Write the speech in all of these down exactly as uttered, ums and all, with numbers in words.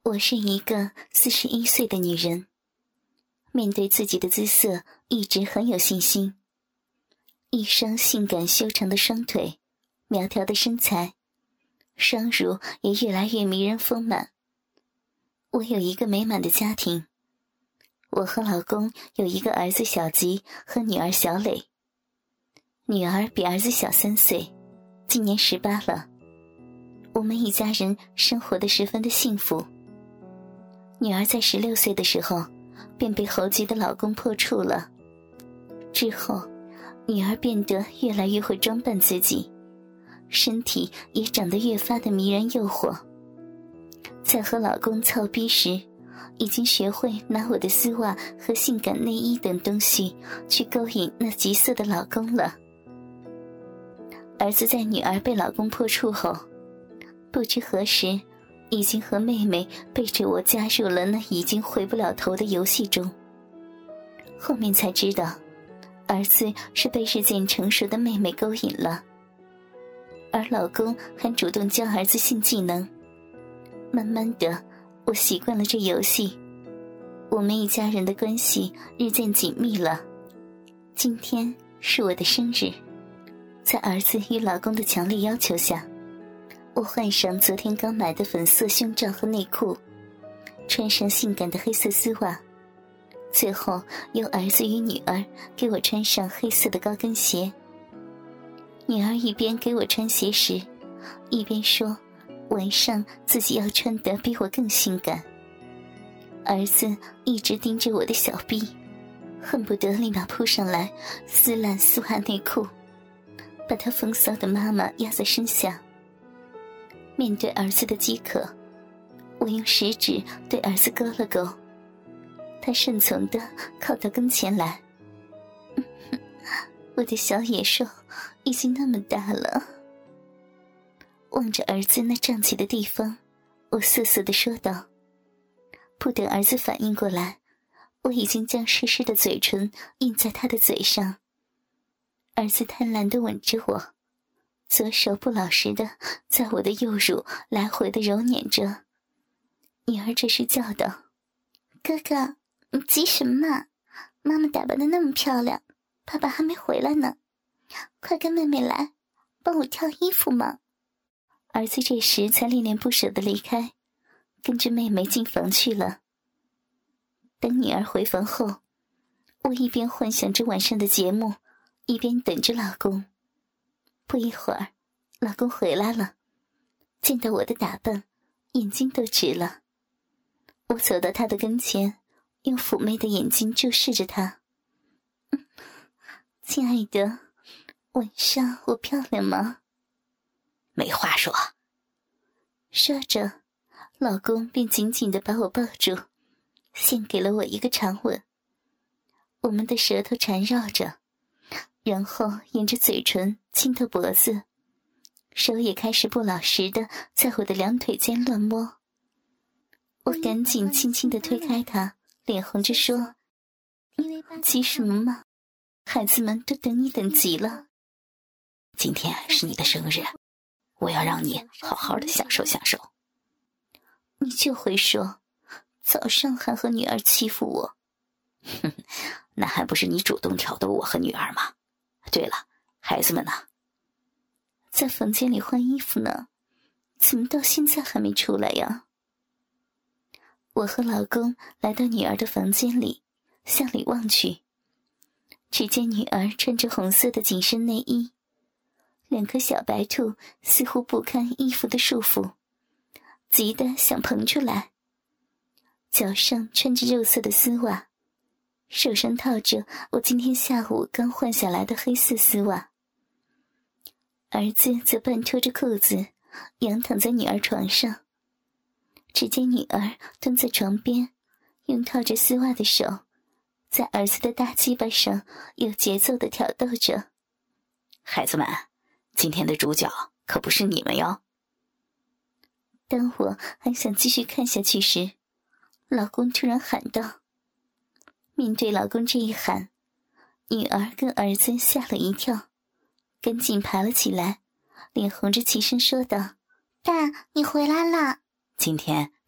我是一个四十一岁的女人，面对自己的姿色一直很有信心。一双性感修长的双腿，苗条的身材，双乳也越来越迷人丰满。我有一个美满的家庭，我和老公有一个儿子小吉和女儿小磊。女儿比儿子小三岁，今年十八了。我们一家人生活得十分的幸福。女儿在十六岁的时候便被猴急的老公破处了，之后女儿变得越来越会装扮自己，身体也长得越发的迷人诱惑。在和老公操逼时，已经学会拿我的丝袜和性感内衣等东西去勾引那急色的老公了。儿子在女儿被老公破处后，不知何时已经和妹妹背着我加入了那已经回不了头的游戏中。后面才知道，儿子是被日渐成熟的妹妹勾引了，而老公还主动教儿子性技能。慢慢的，我习惯了这游戏，我们一家人的关系日渐紧密了。今天是我的生日，在儿子与老公的强烈要求下，我换上昨天刚买的粉色胸罩和内裤，穿上性感的黑色丝袜，最后由儿子与女儿给我穿上黑色的高跟鞋。女儿一边给我穿鞋时，一边说晚上自己要穿得比我更性感。儿子一直盯着我的小臂，恨不得立马扑上来撕烂丝袜内裤，把他风骚的妈妈压在身下。面对儿子的饥渴，我用食指对儿子勾了勾，他顺从地靠到跟前来。我的小野兽已经那么大了。望着儿子那胀起的地方，我瑟瑟地说道。不等儿子反应过来，我已经将湿湿的嘴唇印在他的嘴上。儿子贪婪地吻着我，左手不老实地在我的右乳来回地揉捻着。女儿这时叫道：哥哥，你急什么？妈妈打扮得那么漂亮，爸爸还没回来呢，快跟妹妹来，帮我挑衣服嘛。儿子这时才恋恋不舍地离开，跟着妹妹进房去了。等女儿回房后，我一边幻想着晚上的节目，一边等着老公。不一会儿，老公回来了，见到我的打扮，眼睛都直了。我走到他的跟前，用妩媚的眼睛注视着他。嗯，亲爱的，晚上我漂亮吗？ 没话说。 说着，老公便紧紧地把我抱住，献给了我一个长吻。我们的舌头缠绕着，然后沿着嘴唇亲到脖子，手也开始不老实地在我的两腿间乱摸。我赶紧轻轻地推开他，脸红着说：急什么嘛，孩子们都等你等急了。 今天是你的生日，我要让你好好的享受享受。 你就会说，早上还和女儿欺负我。 哼，那还不是你主动挑逗我和女儿吗？对了，孩子们呢？ 在房间里换衣服呢，怎么到现在还没出来呀？我和老公来到女儿的房间里，向里望去，只见女儿穿着红色的紧身内衣，两颗小白兔似乎不堪衣服的束缚，急得想膨出来。脚上穿着肉色的丝袜，手上套着我今天下午刚换下来的黑色丝袜。儿子则半脱着裤子，仰躺在女儿床上。只见女儿蹲在床边，用套着丝袜的手，在儿子的大鸡巴上有节奏地挑逗着。 孩子们，今天的主角可不是你们哟。 当我还想继续看下去时，老公突然喊道。面对老公这一喊，女儿跟儿子吓了一跳，赶紧爬了起来，脸红着起身说道：爸，你回来啦。 今天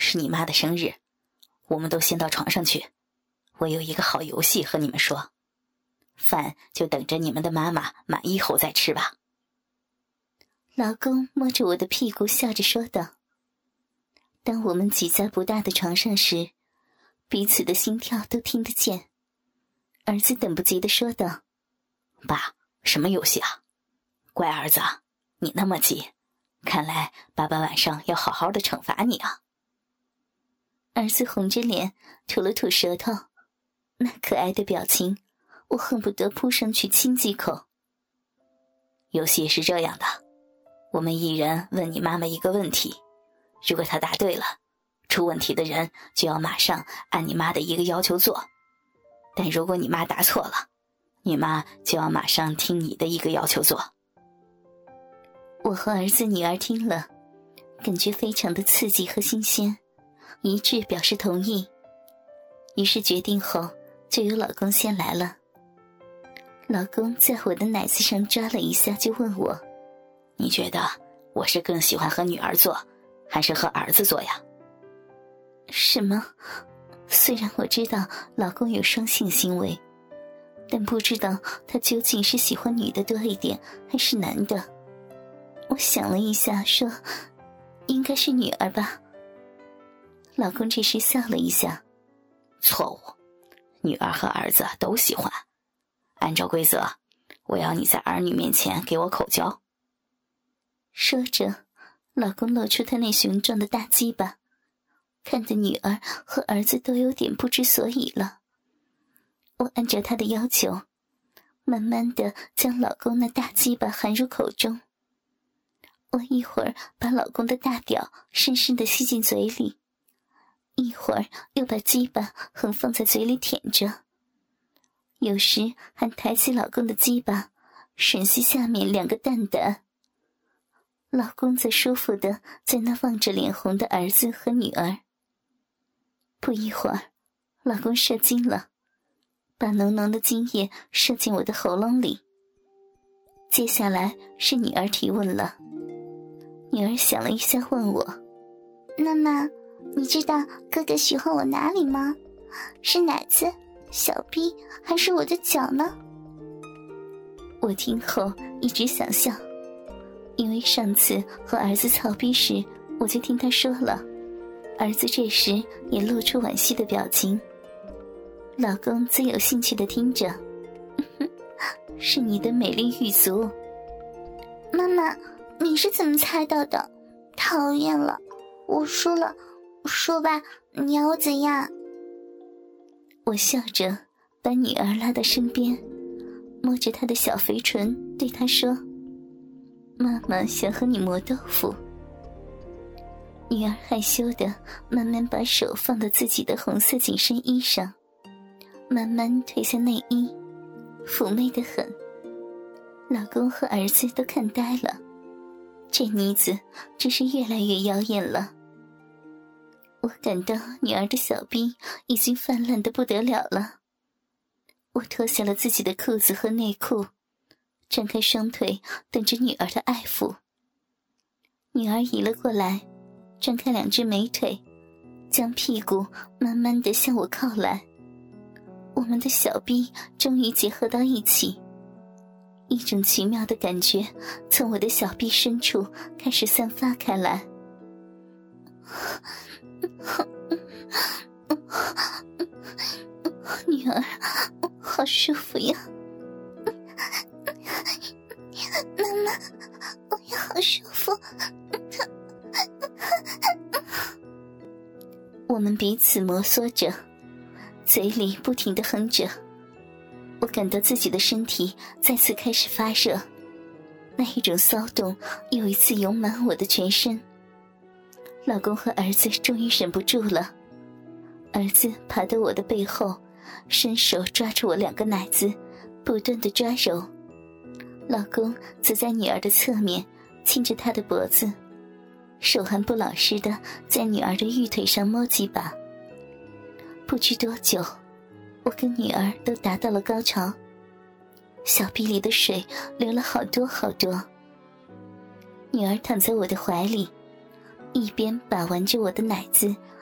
是你妈的生日，我们都先到床上去。我有一个好游戏和你们说，饭就等着你们的妈妈满意后再吃吧。 老公摸着我的屁股笑着说道。当我们挤在不大的床上时，彼此的心跳都听得见。儿子等不及地说道： 爸，什么游戏啊？乖儿子，你那么急，看来爸爸晚上要好好的惩罚你啊。 儿子红着脸吐了吐舌头，那可爱的表情，我恨不得扑上去亲几口。 游戏是这样的，我们一人问你妈妈一个问题，如果她答对了，出问题的人就要马上按你妈的一个要求做，但如果你妈答错了，你妈就要马上听你的一个要求做。 我和儿子女儿听了，感觉非常的刺激和新鲜，一致表示同意。于是决定后，就由老公先来了。老公在我的奶子上抓了一下，就问我： 你觉得我是更喜欢和女儿做，还是和儿子做呀？ 什么？虽然我知道老公有双性行为，但不知道他究竟是喜欢女的多一点，还是男的。我想了一下，说：应该是女儿吧。老公这时笑了一下： 错误，女儿和儿子都喜欢。按照规则，我要你在儿女面前给我口交。 说着，老公露出他那雄壮的大鸡巴，看得女儿和儿子都有点不知所以了。我按照他的要求，慢慢地将老公那大鸡巴含入口中。我一会儿把老公的大屌深深地吸进嘴里，一会儿又把鸡巴横放在嘴里舔着，有时还抬起老公的鸡巴吮吸下面两个蛋蛋。老公则舒服地在那望着脸红的儿子和女儿。不一会儿，老公射精了，把浓浓的精液射进我的喉咙里。接下来是女儿提问了。女儿想了一下问我：妈妈，你知道哥哥喜欢我哪里吗？是奶子、小臂还是我的脚呢？我听后一直想笑，因为上次和儿子操逼时我就听他说了。儿子这时也露出惋惜的表情。老公最有兴趣地听着：是你的美丽玉足。妈妈，你是怎么猜到的？讨厌了，我输了，说吧，你要我怎样？我笑着把女儿拉到身边，摸着她的小肥唇对她说：妈妈想和你磨豆腐。女儿害羞地慢慢把手放到自己的红色紧身衣上，慢慢褪下内衣，妩媚得很。老公和儿子都看呆了，这妮子真是越来越妖艳了。我感到女儿的小臂已经泛滥得不得了了。我脱下了自己的裤子和内裤，张开双腿等着女儿的爱抚。女儿移了过来，张开两只美腿，将屁股慢慢地向我靠来。我们的小臂终于结合到一起，一种奇妙的感觉从我的小臂深处开始散发开来。女儿，好舒服呀！妈妈，我也好舒服。我们彼此摩挲着，嘴里不停地哼着。我感到自己的身体再次开始发热，那一种骚动又一次涌满我的全身。老公和儿子终于忍不住了，儿子爬到我的背后，伸手抓住我两个奶子，不断地抓揉。老公则在女儿的侧面亲着她的脖子，手还不老实地在女儿的玉腿上摸几把。不知多久，我跟女儿都达到了高潮，小臂里的水流了好多好多。女儿躺在我的怀里，一边把玩着我的奶子，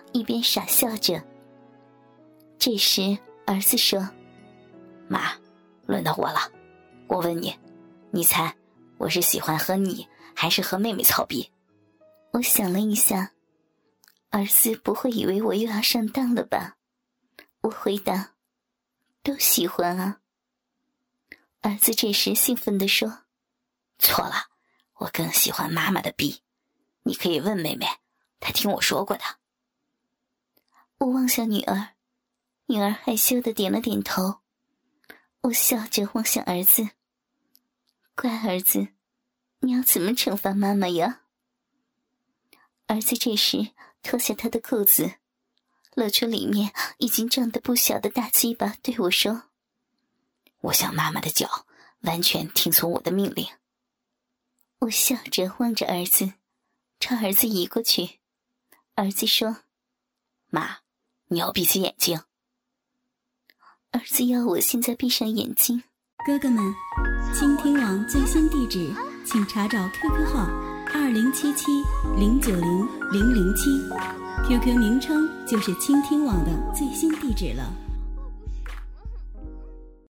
一边傻笑着。这时儿子说： 妈，轮到我了，我问你，你猜我是喜欢和你还是和妹妹操逼？ 我想了一下，儿子不会以为我又要上当了吧？我回答：都喜欢啊。儿子这时兴奋地说： 错了，我更喜欢妈妈的逼，你可以问妹妹，她听我说过的。 我望向女儿，女儿害羞地点了点头。我笑着望向儿子：乖儿子，你要怎么惩罚妈妈呀？儿子这时脱下他的裤子，露出里面已经胀得不小的大鸡巴，对我说： 我想妈妈的脚完全听从我的命令。 我笑着望着儿子，朝儿子移过去。儿子说： 妈，你要闭起眼睛。 儿子要我现在闭上眼睛。 哥哥们，倾听网最新地址，请查找 Q Q 号二零七七零九零零零七 ，Q Q 名称就是倾听网的最新地址了。